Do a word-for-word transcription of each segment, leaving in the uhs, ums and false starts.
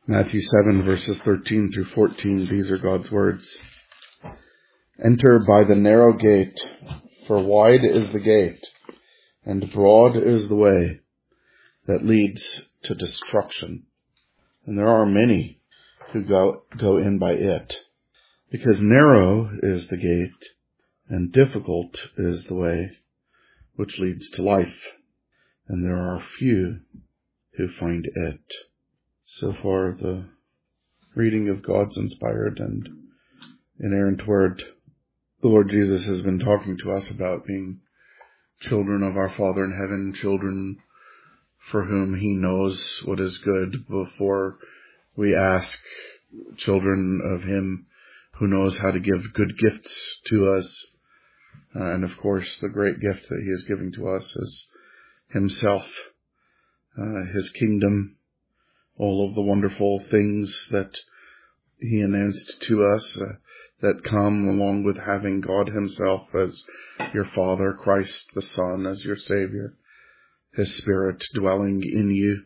Matthew seven, verses thirteen through fourteen, these are God's words. Enter by the narrow gate, for wide is the gate, and broad is the way that leads to destruction. And there are many who go, go in by it, because narrow is the gate, and difficult is the way which leads to life, and there are few who find it. So far, the reading of God's inspired and inerrant word. The Lord Jesus has been talking to us about being children of our Father in heaven, children for whom He knows what is good before we ask, children of Him who knows how to give good gifts to us. Uh, and of course, the great gift that He is giving to us is Himself, uh, His kingdom, all of the wonderful things that He announced to us uh, that come along with having God Himself as your Father, Christ the Son as your Savior, His Spirit dwelling in you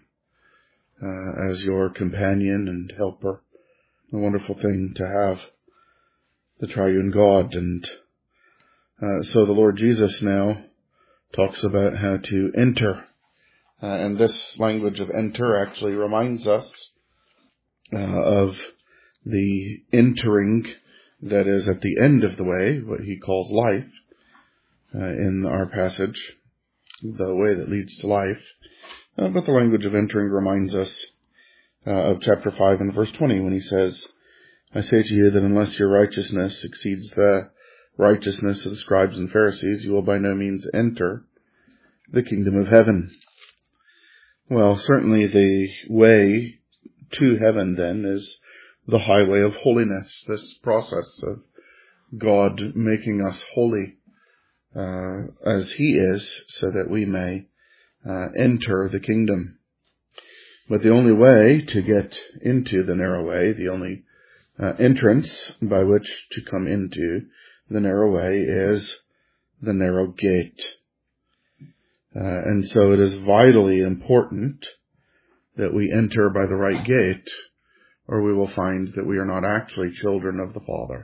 uh, as your companion and helper. A wonderful thing to have the triune God. And uh, so the Lord Jesus now talks about how to enter. Uh, and this language of enter actually reminds us uh, of the entering that is at the end of the way, what he calls life, uh, in our passage, the way that leads to life. Uh, but the language of entering reminds us uh, of chapter five and verse twenty when he says, I say to you that unless your righteousness exceeds the righteousness of the scribes and Pharisees, you will by no means enter the kingdom of heaven. Well, certainly the way to heaven then is the highway of holiness, this process of God making us holy uh, as He is, so that we may uh, enter the kingdom. But the only way to get into the narrow way, the only uh, entrance by which to come into the narrow way is the narrow gate. Uh, and so it is vitally important that we enter by the right gate, or we will find that we are not actually children of the Father,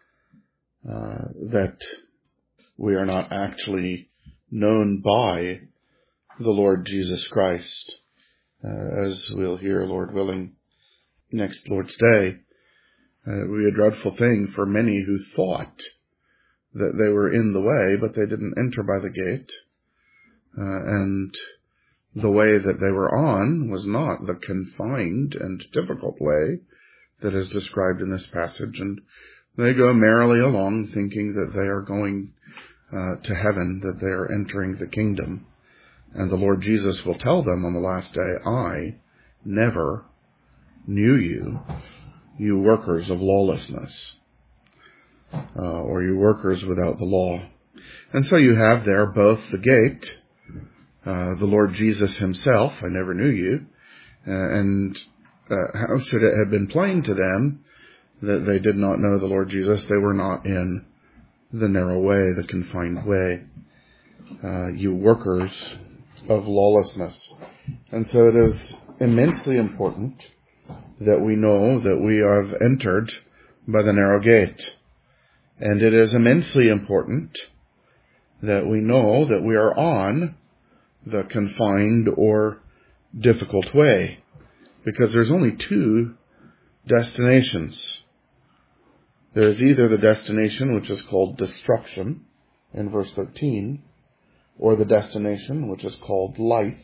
uh, that we are not actually known by the Lord Jesus Christ, uh, as we'll hear, Lord willing, next Lord's Day. Uh, it would be a dreadful thing for many who thought that they were in the way, but they didn't enter by the gate. Uh, and the way that they were on was not the confined and difficult way that is described in this passage. And they go merrily along thinking that they are going uh, to heaven, that they are entering the kingdom. And the Lord Jesus will tell them on the last day, I never knew you, you workers of lawlessness, uh, or you workers without the law. And so you have there both the gate, Uh, the Lord Jesus Himself, I never knew you, uh, and uh, how should it have been plain to them that they did not know the Lord Jesus? They were not in the narrow way, the confined way, uh, you workers of lawlessness. And so it is immensely important that we know that we have entered by the narrow gate. And it is immensely important that we know that we are on the confined or difficult way, because there's only two destinations. There's either the destination which is called destruction in verse thirteen, or the destination which is called life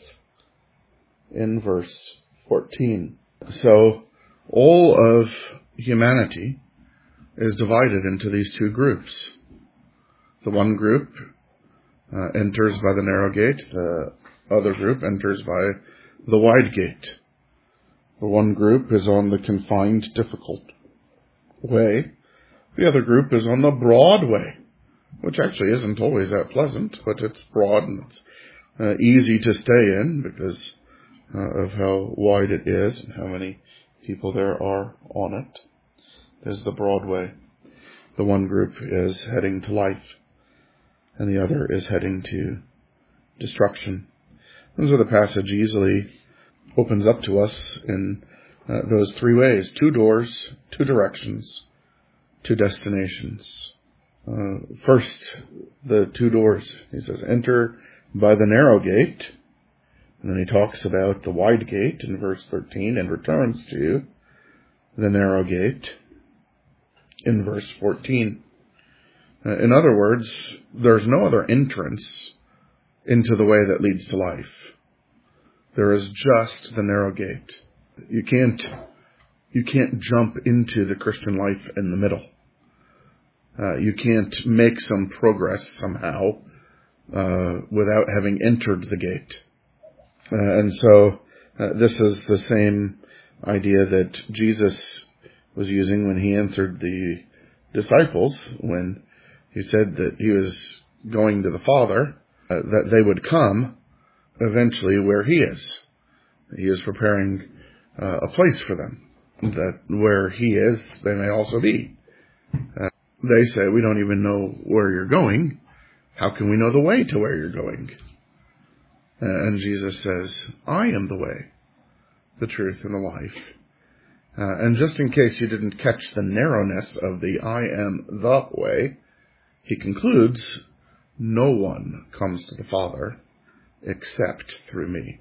in verse fourteen. So all of humanity is divided into these two groups. The one group Uh, enters by the narrow gate. The other group enters by the wide gate. The one group is on the confined, difficult way. The other group is on the broad way, which actually isn't always that pleasant, but it's broad and it's uh, easy to stay in because uh, of how wide it is and how many people there are on it. There's the broad way. The one group is heading to life, and the other is heading to destruction. This is where the passage easily opens up to us in Uh, those three ways, two doors, two directions, two destinations. Uh, first, the two doors. He says, enter by the narrow gate. And then he talks about the wide gate in verse thirteen and returns to the narrow gate in verse fourteen. Uh, in other words, there's no other entrance into the way that leads to life. There is just the narrow gate. You can't, you can't jump into the Christian life in the middle. Uh, you can't make some progress somehow uh, without having entered the gate. Uh, and so uh, this is the same idea that Jesus was using when he answered the disciples, when he said that he was going to the Father, uh, that they would come eventually where he is. He is preparing uh, a place for them, that where he is, they may also be. Uh, they say, we don't even know where you're going. How can we know the way to where you're going? Uh, and Jesus says, I am the way, the truth, and the life. Uh, and just in case you didn't catch the narrowness of the I am the way, he concludes, no one comes to the Father except through me.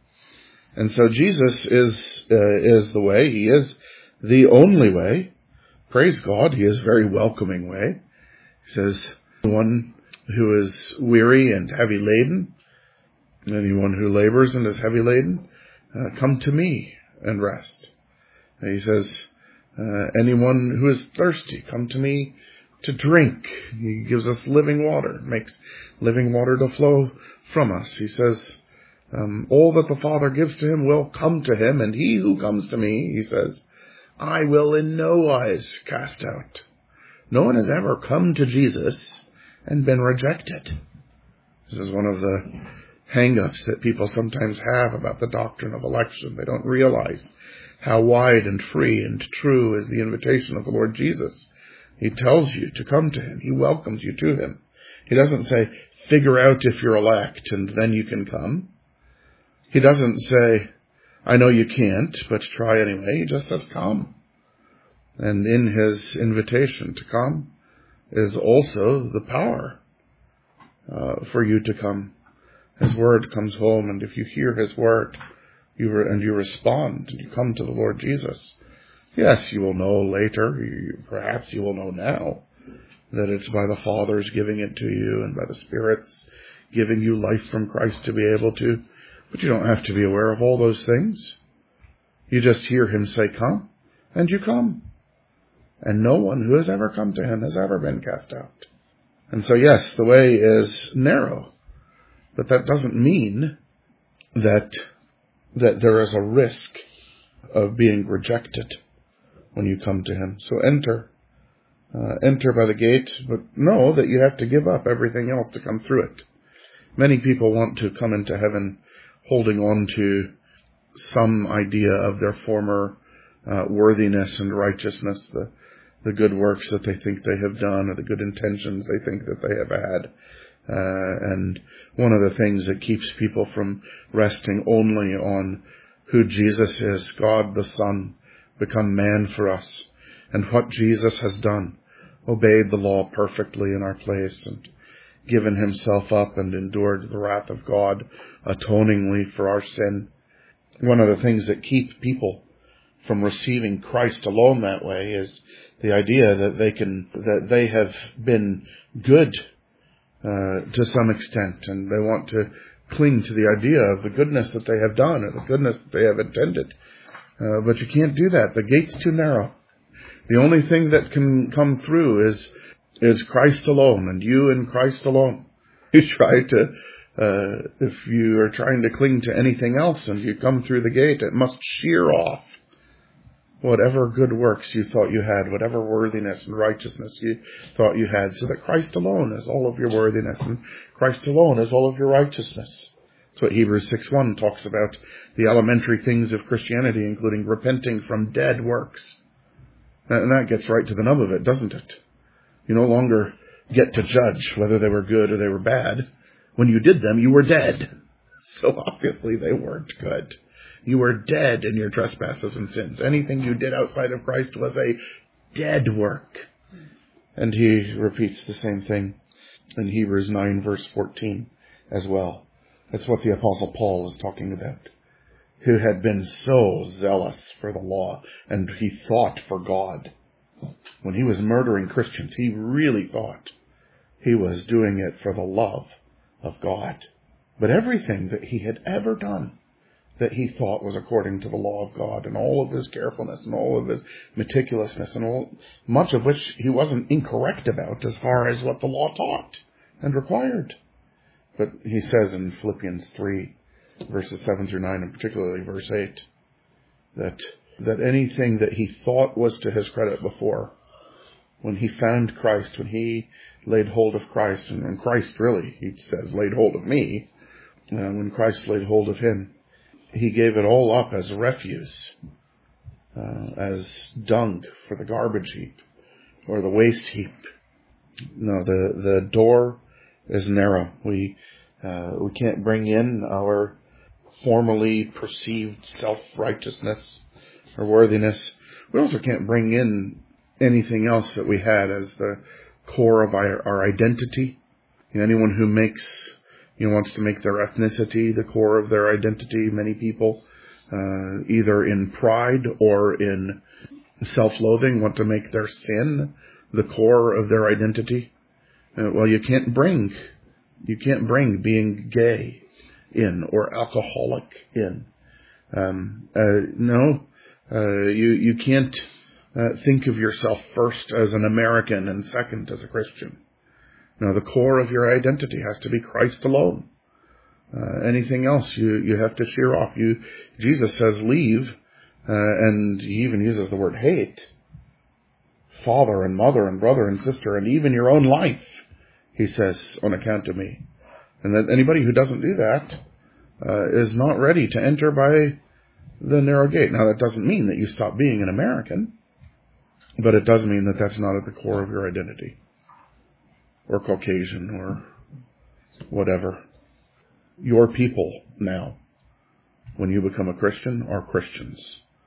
And so Jesus is uh, is the way. He is the only way. Praise God, he is a very welcoming way. He says, anyone who is weary and heavy laden, anyone who labors and is heavy laden, uh, come to me and rest. And he says, uh, anyone who is thirsty, come to me to drink. He gives us living water, makes living water to flow from us. He says, um, all that the Father gives to him will come to him, and he who comes to me, he says, I will in no wise cast out. No one has ever come to Jesus and been rejected. This is one of the hang-ups that people sometimes have about the doctrine of election. They don't realize how wide and free and true is the invitation of the Lord Jesus. He tells you to come to him. He welcomes you to him. He doesn't say, figure out if you're elect and then you can come. He doesn't say, I know you can't, but try anyway. He just says, come. And in his invitation to come is also the power uh, for you to come. His word comes home, and if you hear his word you re- and you respond and you come to the Lord Jesus, yes, you will know later, you, perhaps you will know now, that it's by the Father's giving it to you and by the Spirit's giving you life from Christ to be able to. But you don't have to be aware of all those things. You just hear him say, come, and you come. And no one who has ever come to him has ever been cast out. And so, yes, the way is narrow. But that doesn't mean that that there is a risk of being rejected when you come to him. So enter. Uh, enter by the gate, but know that you have to give up everything else to come through it. Many people want to come into heaven holding on to some idea of their former uh, worthiness and righteousness, the, the good works that they think they have done, or the good intentions they think that they have had. Uh, and one of the things that keeps people from resting only on who Jesus is, God the Son, become man for us, and what Jesus has done, obeyed the law perfectly in our place, and given himself up and endured the wrath of God atoningly for our sin. One of the things that keep people from receiving Christ alone that way is the idea that they can, that they have been good uh, to some extent, and they want to cling to the idea of the goodness that they have done or the goodness that they have intended. Uh, but you can't do that. The gate's too narrow. The only thing that can come through is is Christ alone, and you in Christ alone. You try to, uh, if you are trying to cling to anything else and you come through the gate, it must shear off whatever good works you thought you had, whatever worthiness and righteousness you thought you had, so that Christ alone is all of your worthiness and Christ alone is all of your righteousness. That's what Hebrews six one talks about, the elementary things of Christianity, including repenting from dead works. And that gets right to the nub of it, doesn't it? You no longer get to judge whether they were good or they were bad. When you did them, you were dead. So obviously they weren't good. You were dead in your trespasses and sins. Anything you did outside of Christ was a dead work. And he repeats the same thing in Hebrews nine verse fourteen as well. That's what the Apostle Paul is talking about, who had been so zealous for the law, and he thought for God. When he was murdering Christians, he really thought he was doing it for the love of God. But everything that he had ever done that he thought was according to the law of God, and all of his carefulness and all of his meticulousness, and all, much of which he wasn't incorrect about as far as what the law taught and required. But he says in Philippians three, verses seven through nine, and particularly verse eight, that that anything that he thought was to his credit before, when he found Christ, when he laid hold of Christ, and when Christ really, he says, laid hold of me, uh, when Christ laid hold of him, he gave it all up as refuse, uh, as dung for the garbage heap or the waste heap. No, the, the door is narrow. We, uh, we can't bring in our formerly perceived self-righteousness or worthiness. We also can't bring in anything else that we had as the core of our, our identity. You know, anyone who makes You know, wants to make their ethnicity the core of their identity. Many people, uh, either in pride or in self-loathing, want to make their sin the core of their identity. Uh, well, you can't bring, you can't bring being gay in or alcoholic in. Um, uh, no, uh, you you can't uh, think of yourself first as an American and second as a Christian. No, the core of your identity has to be Christ alone. Uh, anything else you, you have to shear off. You, Jesus says leave, uh, and he even uses the word hate. Father and mother and brother and sister and even your own life, he says, on account of me. And that anybody who doesn't do that uh, is not ready to enter by the narrow gate. Now, that doesn't mean that you stop being an American, but it does mean that that's not at the core of your identity. Or Caucasian, or whatever. Your people now, when you become a Christian, are Christians.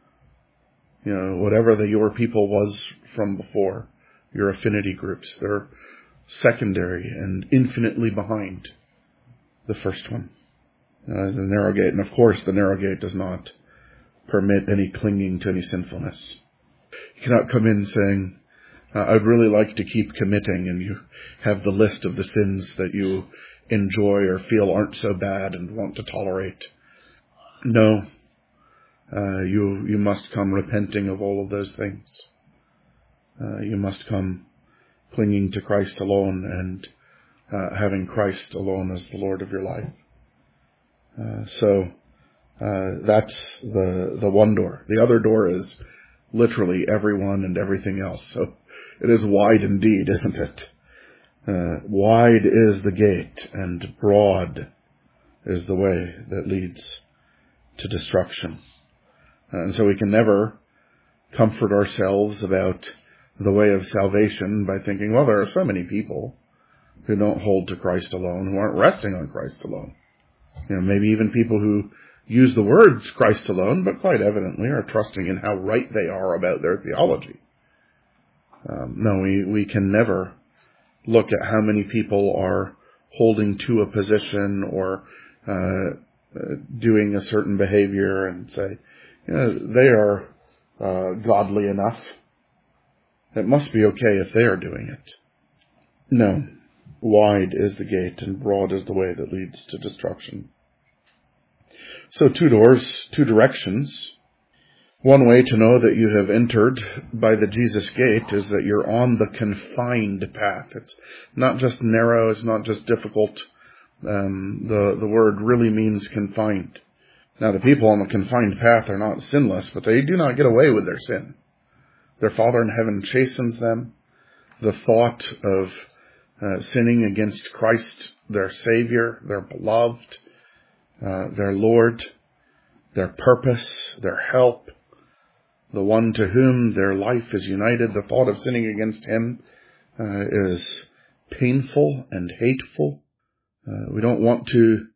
You know, whatever the your people was from before, your affinity groups, they're secondary and infinitely behind the first one. Uh, the narrow gate. And of course, the narrow gate does not permit any clinging to any sinfulness. You cannot come in saying, Uh, I'd really like to keep committing, and you have the list of the sins that you enjoy or feel aren't so bad and want to tolerate. No, uh, you you must come repenting of all of those things. Uh, you must come clinging to Christ alone and uh, having Christ alone as the Lord of your life. Uh, so uh, that's the the one door. The other door is literally everyone and everything else. So it is wide indeed, isn't it? Uh, wide is the gate, and broad is the way that leads to destruction. And so we can never comfort ourselves about the way of salvation by thinking, well, there are so many people who don't hold to Christ alone, who aren't resting on Christ alone. You know, maybe even people who use the words Christ alone, but quite evidently are trusting in how right they are about their theology. Um, no, we, we can never look at how many people are holding to a position or uh, uh, doing a certain behavior and say, you know, they are uh, godly enough. It must be okay if they are doing it. No, wide is the gate and broad is the way that leads to destruction. So two doors, two directions. One way to know that you have entered by the Jesus gate is that you're on the confined path. It's not just narrow, it's not just difficult. Um, the, the word really means confined. Now, the people on the confined path are not sinless, but they do not get away with their sin. Their Father in heaven chastens them. The thought of uh, sinning against Christ, their Savior, their beloved, uh, their Lord, their purpose, their help, the one to whom their life is united, the thought of sinning against him uh, is painful and hateful. Uh, we don't want to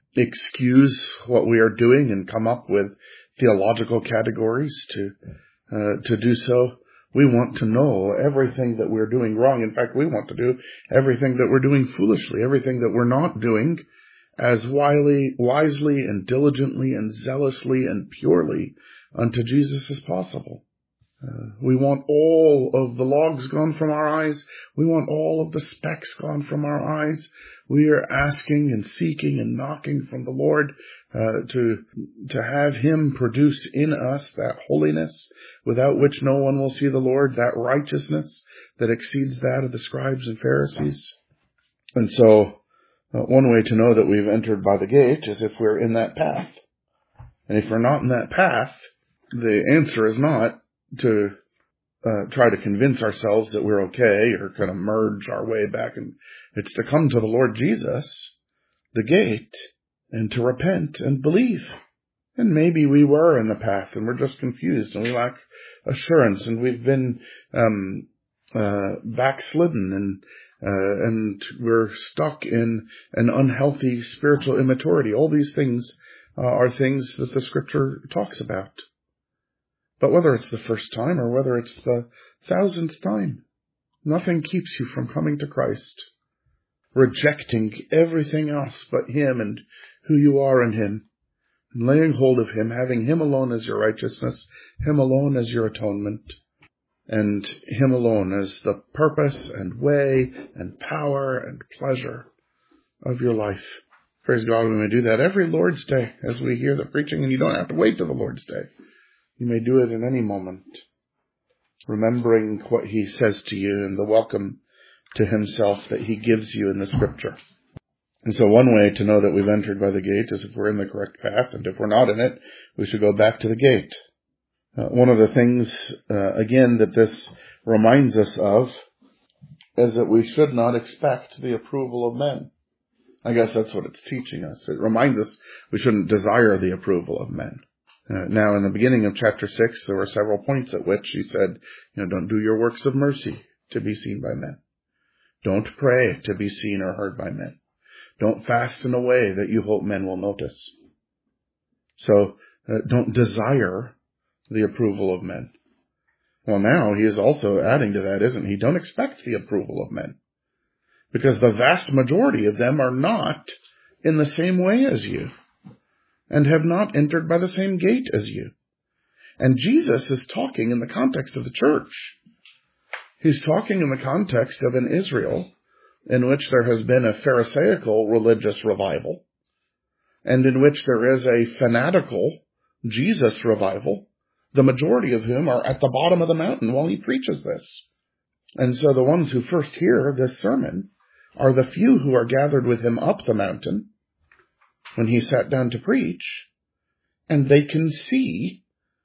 excuse what we are doing and come up with theological categories to uh, to do so. We want to know everything that we're doing wrong. In fact, we want to do everything that we're doing foolishly, everything that we're not doing as wisely, wisely and diligently and zealously and purely unto Jesus as possible. Uh, we want all of the logs gone from our eyes. We want all of the specks gone from our eyes. We are asking and seeking and knocking from the Lord uh, to to have Him produce in us that holiness without which no one will see the Lord, that righteousness that exceeds that of the scribes and Pharisees. And so uh, one way to know that we've entered by the gate is if we're in that path. And if we're not in that path, the answer is not to uh, try to convince ourselves that we're okay or kind of merge our way back. And it's to come to the Lord Jesus, the gate, and to repent and believe. And maybe we were in the path and we're just confused and we lack assurance and we've been um, uh, backslidden and uh, and we're stuck in an unhealthy spiritual immaturity. All these things uh, are things that the Scripture talks about. But whether it's the first time or whether it's the thousandth time, nothing keeps you from coming to Christ, rejecting everything else but Him and who you are in Him, and laying hold of Him, having Him alone as your righteousness, Him alone as your atonement, and Him alone as the purpose and way and power and pleasure of your life. Praise God, we may do that every Lord's Day as we hear the preaching, and you don't have to wait till the Lord's Day. You may do it in any moment, remembering what He says to you and the welcome to Himself that He gives you in the Scripture. And so one way to know that we've entered by the gate is if we're in the correct path, and if we're not in it, we should go back to the gate. Uh, one of the things, uh, again, that this reminds us of is that we should not expect the approval of men. I guess that's what it's teaching us. It reminds us we shouldn't desire the approval of men. Uh, now, in the beginning of chapter six, there were several points at which He said, you know, don't do your works of mercy to be seen by men. Don't pray to be seen or heard by men. Don't fast in a way that you hope men will notice. So, uh, don't desire the approval of men. Well, now He is also adding to that, isn't He? Don't expect the approval of men. Because the vast majority of them are not in the same way as you, and have not entered by the same gate as you. And Jesus is talking in the context of the church. He's talking in the context of an Israel in which there has been a Pharisaical religious revival, and in which there is a fanatical Jesus revival, the majority of whom are at the bottom of the mountain while He preaches this. And so the ones who first hear this sermon are the few who are gathered with Him up the mountain when He sat down to preach, and they can see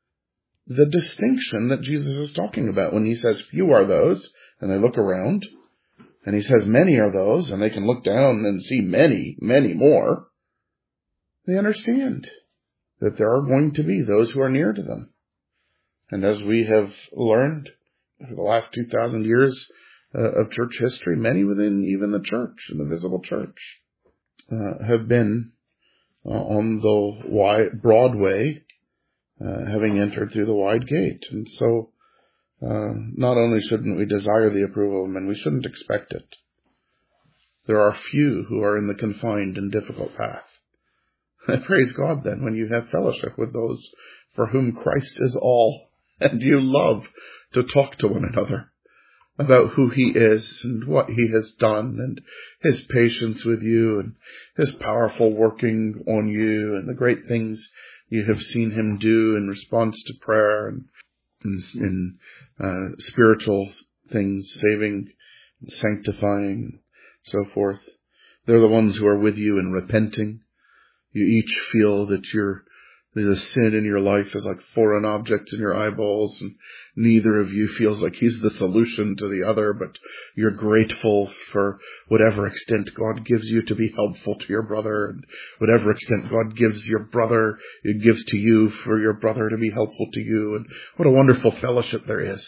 the distinction that Jesus is talking about when He says few are those, and they look around, and He says many are those, and they can look down and see many, many more. They understand that there are going to be those who are near to them. And as we have learned for the last two thousand years uh, of church history, many within even the church, in the visible church, uh, have been Uh, on the wide, broad way, uh, having entered through the wide gate. And so, uh, not only shouldn't we desire the approval of men, we shouldn't expect it. There are few who are in the confined and difficult path. Praise God then when you have fellowship with those for whom Christ is all, and you love to talk to one another about who He is and what He has done and His patience with you and His powerful working on you and the great things you have seen Him do in response to prayer and in uh, spiritual things, saving, and sanctifying, and so forth. They're the ones who are with you in repenting. You each feel that you're the sin in your life is like foreign objects in your eyeballs, and neither of you feels like he's the solution to the other, but you're grateful for whatever extent God gives you to be helpful to your brother, and whatever extent God gives your brother, it gives to you for your brother to be helpful to you, and what a wonderful fellowship there is.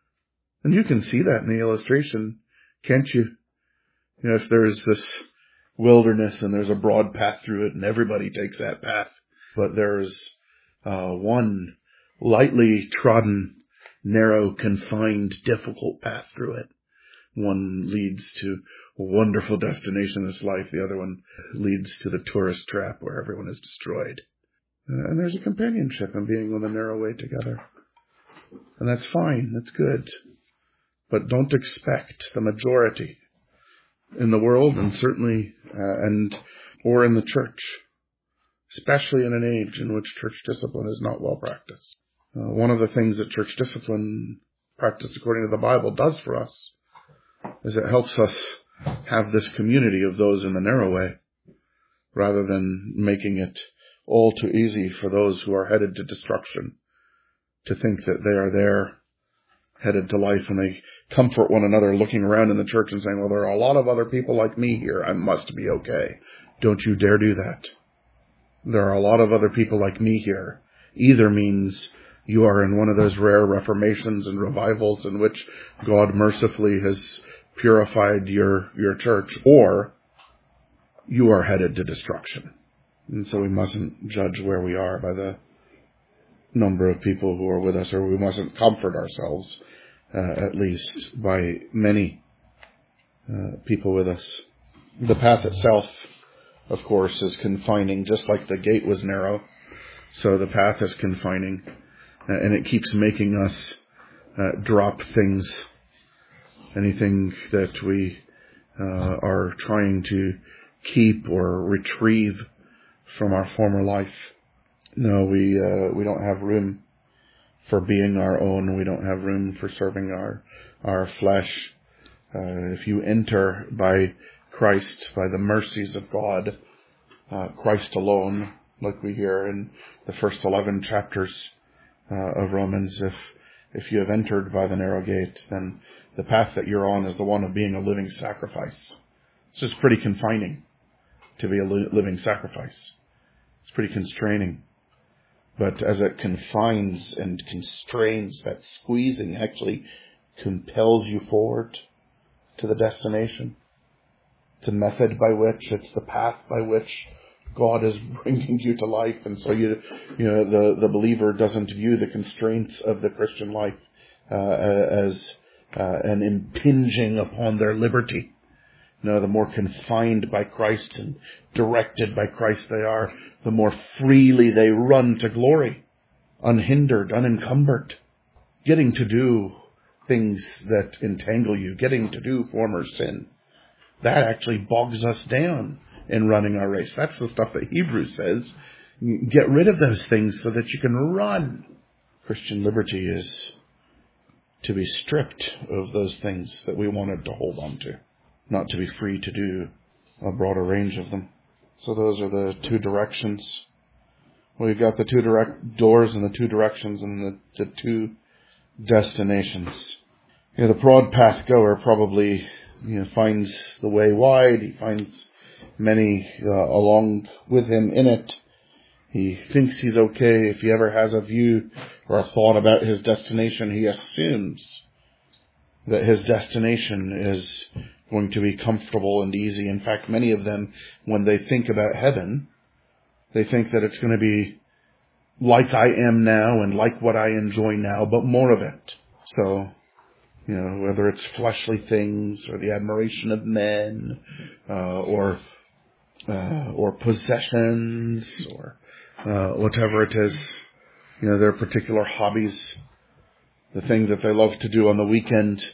And you can see that in the illustration, can't you? You know, if there's this wilderness and there's a broad path through it and everybody takes that path. But there's uh, one lightly trodden, narrow, confined, difficult path through it. One leads to a wonderful destination in this life. The other one leads to the tourist trap where everyone is destroyed. Uh, and there's a companionship in being on the narrow way together. And that's fine. That's good. But don't expect the majority in the world and certainly, uh, and, or in the church, especially in an age in which church discipline is not well practiced. Uh, one of the things that church discipline, practiced according to the Bible, does for us is it helps us have this community of those in the narrow way, rather than making it all too easy for those who are headed to destruction to think that they are there, headed to life, and they comfort one another looking around in the church and saying, well, there are a lot of other people like me here. I must be okay. Don't you dare do that. There are a lot of other people like me here. Either means you are in one of those rare reformations and revivals in which God mercifully has purified your, your church, or you are headed to destruction. And so we mustn't judge where we are by the number of people who are with us, or we mustn't comfort ourselves, uh, at least, by many uh, people with us. The path itself, of course, is confining, just like the gate was narrow. So the path is confining, uh, and it keeps making us uh, drop things, anything that we uh, are trying to keep or retrieve from our former life. No, we uh, we don't have room for being our own. We don't have room for serving our our flesh. Uh, if you enter by Christ, by the mercies of God, uh, Christ alone, like we hear in the first eleven chapters uh, of Romans, if if you have entered by the narrow gate, then the path that you're on is the one of being a living sacrifice. It's just pretty confining to be a li- living sacrifice. It's pretty constraining. But as it confines and constrains, that squeezing actually compels you forward to the destination. It's a method by which, it's the path by which God is bringing you to life. And so you, you know, the, the believer doesn't view the constraints of the Christian life uh, as uh, an impinging upon their liberty. No, the more confined by Christ and directed by Christ they are, the more freely they run to glory, unhindered, unencumbered, getting to do things that entangle you, getting to do former sin. That actually bogs us down in running our race. That's the stuff that Hebrews says. Get rid of those things so that you can run. Christian liberty is to be stripped of those things that we wanted to hold on to, not to be free to do a broader range of them. So those are the two directions. We've got the two direct doors and the two directions and the, the two destinations. You know, the broad path goer probably, you know, finds the way wide. He finds many uh, along with him in it. He thinks he's okay. If he ever has a view or a thought about his destination, he assumes that his destination is going to be comfortable and easy. In fact, many of them, when they think about heaven, they think that it's going to be like I am now and like what I enjoy now, but more of it. So, you know, whether it's fleshly things or the admiration of men, uh, or uh, or possessions, or uh, whatever it is, you know, their particular hobbies, the thing that they love to do on the weekend.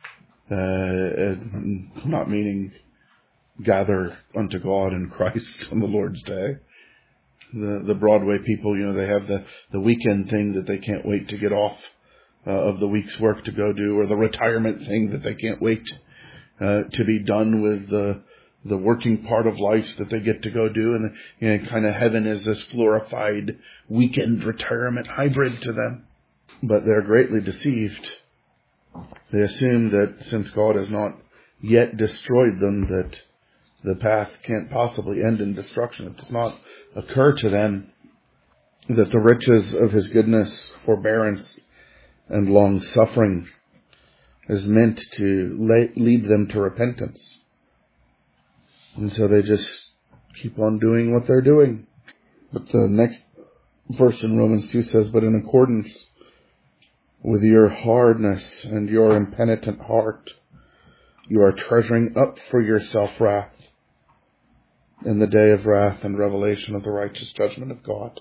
Uh, not meaning gather unto God in Christ on the Lord's Day. The the Broadway people, you know, they have the, the weekend thing that they can't wait to get off uh, of the week's work to go do, or the retirement thing that they can't wait uh, to be done with the the working part of life that they get to go do. And, you know, kind of heaven is this glorified weekend retirement hybrid to them. But they're greatly deceived. They assume that since God has not yet destroyed them, that the path can't possibly end in destruction. It does not occur to them that the riches of his goodness, forbearance, and long-suffering is meant to lead them to repentance. And so they just keep on doing what they're doing. But the next verse in Romans two says, but in accordance with your hardness and your impenitent heart, you are treasuring up for yourself wrath in the day of wrath and revelation of the righteous judgment of God.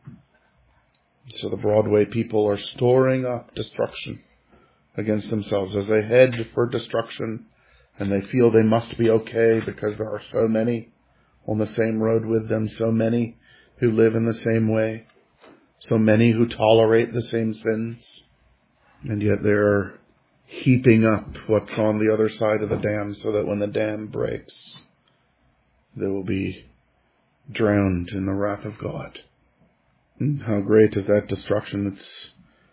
So the Broadway people are storing up destruction against themselves as they head for destruction, and they feel they must be okay because there are so many on the same road with them, so many who live in the same way, so many who tolerate the same sins, and yet they're heaping up what's on the other side of the dam so that when the dam breaks, they will be drowned in the wrath of God. And how great is that destruction? It's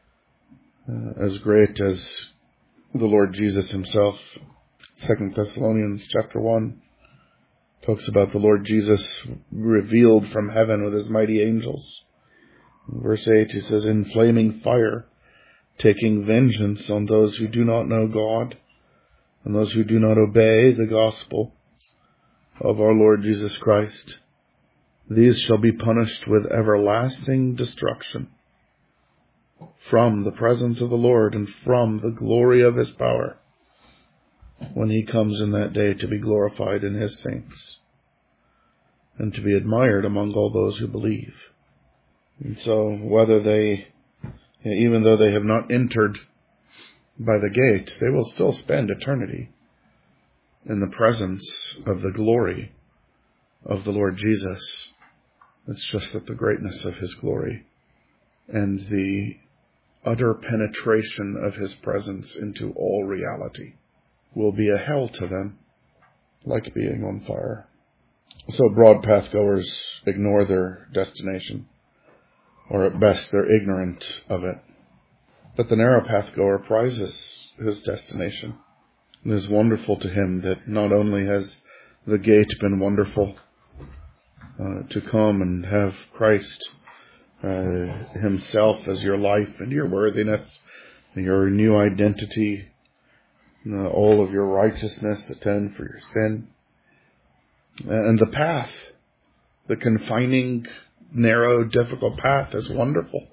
uh, as great as the Lord Jesus himself. Second Thessalonians chapter one talks about the Lord Jesus revealed from heaven with his mighty angels. In verse eight, he says, in flaming fire, taking vengeance on those who do not know God and those who do not obey the gospel of our Lord Jesus Christ. These shall be punished with everlasting destruction from the presence of the Lord and from the glory of his power, when he comes in that day to be glorified in his saints and to be admired among all those who believe. And so whether they, even though they have not entered by the gate, they will still spend eternity in the presence of the glory of the Lord Jesus. It's just that the greatness of his glory and the utter penetration of his presence into all reality will be a hell to them, like being on fire. So broad path goers ignore their destination, or at best they're ignorant of it. But the narrow path goer prizes his destination. It is wonderful to him that not only has the gate been wonderful uh, to come and have Christ uh, himself as your life and your worthiness and your new identity, uh, all of your righteousness atone for your sin. And the path, the confining, narrow, difficult path is wonderful,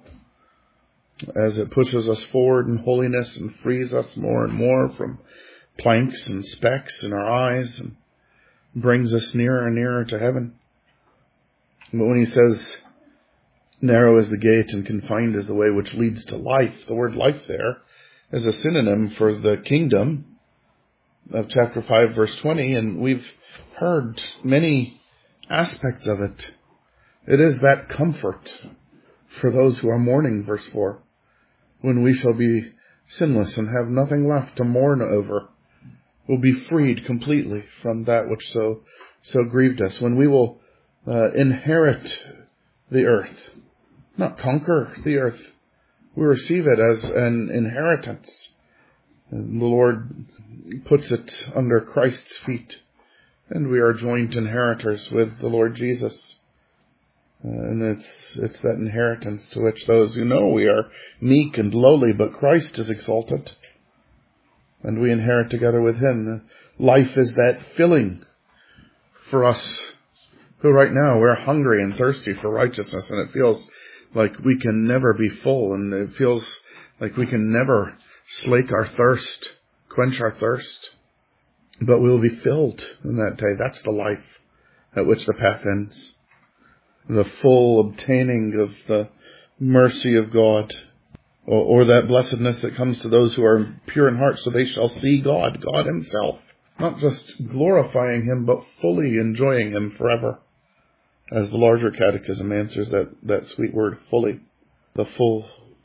as it pushes us forward in holiness and frees us more and more from planks and specks in our eyes and brings us nearer and nearer to heaven. But when he says, narrow is the gate and confined is the way which leads to life, the word life there is a synonym for the kingdom of chapter five, verse twenty, and we've heard many aspects of it. It is that comfort for those who are mourning, verse four, when we shall be sinless and have nothing left to mourn over. We'll be freed completely from that which so so grieved us. When we will uh, inherit the earth, not conquer the earth. We receive it as an inheritance. And the Lord puts it under Christ's feet, and we are joint inheritors with the Lord Jesus. Uh, and it's it's that inheritance to which those who know we are meek and lowly, but Christ is exalted, and we inherit together with him. Life is that filling for us who right now we're hungry and thirsty for righteousness, and it feels like we can never be full, and it feels like we can never slake our thirst, quench our thirst. But we will be filled in that day. That's the life at which the path ends. The full obtaining of the mercy of God, or, or that blessedness that comes to those who are pure in heart, so they shall see God, God himself. Not just glorifying him, but fully enjoying him forever. As the larger catechism answers that, that sweet word, fully. The full,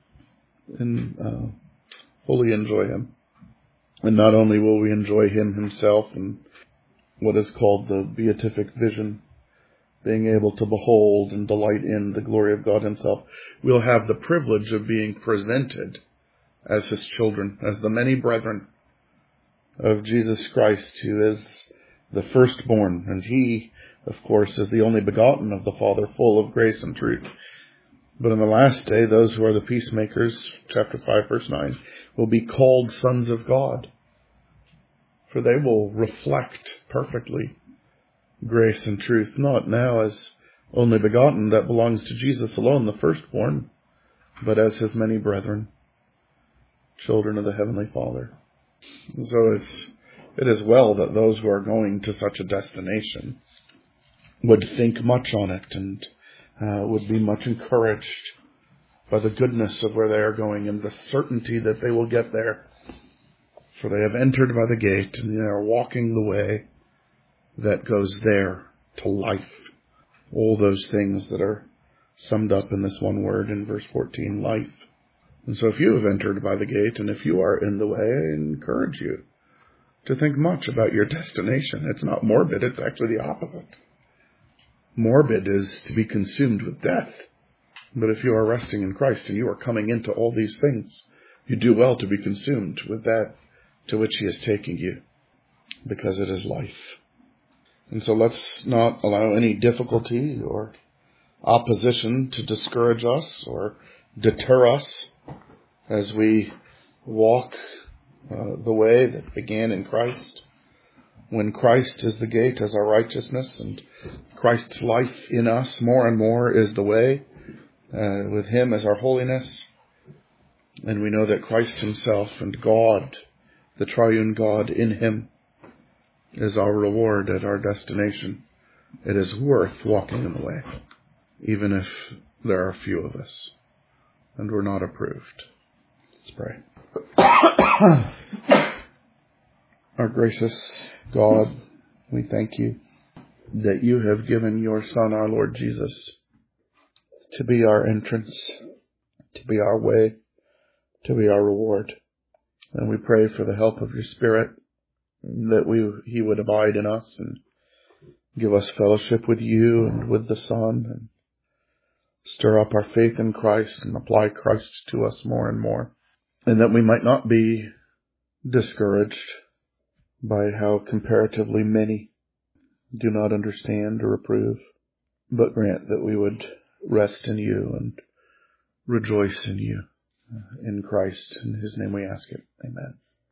in, uh, fully enjoy him. And not only will we enjoy him himself and what is called the beatific vision, being able to behold and delight in the glory of God himself, we'll have the privilege of being presented as his children, as the many brethren of Jesus Christ, who is the firstborn, and he, of course, is the only begotten of the Father, full of grace and truth. But in the last day, those who are the peacemakers, chapter five, verse nine, will be called sons of God, for they will reflect perfectly grace and truth, not now as only begotten, that belongs to Jesus alone, the firstborn, but as his many brethren, children of the Heavenly Father. And so it's, it is well that those who are going to such a destination would think much on it and uh, would be much encouraged by the goodness of where they are going and the certainty that they will get there. For they have entered by the gate and they are walking the way that goes there to life. All those things that are summed up in this one word in verse fourteen, life. And so if you have entered by the gate and if you are in the way, I encourage you to think much about your destination. It's not morbid, it's actually the opposite. Morbid is to be consumed with death. But if you are resting in Christ and you are coming into all these things, you do well to be consumed with that to which he is taking you, because it is life. And so let's not allow any difficulty or opposition to discourage us or deter us as we walk uh, the way that began in Christ. When Christ is the gate as our righteousness and Christ's life in us more and more is the way, uh, with him as our holiness. And we know that Christ himself and God, the triune God in him, is our reward at our destination. It is worth walking in the way, even if there are few of us and we're not approved. Let's pray. Our gracious God, we thank you that you have given your Son, our Lord Jesus, to be our entrance, to be our way, to be our reward. And we pray for the help of your Spirit, that we he would abide in us and give us fellowship with you and with the Son, and stir up our faith in Christ and apply Christ to us more and more, and that we might not be discouraged by how comparatively many do not understand or approve, but grant that we would rest in you and rejoice in you, in Christ. In his name we ask it. Amen.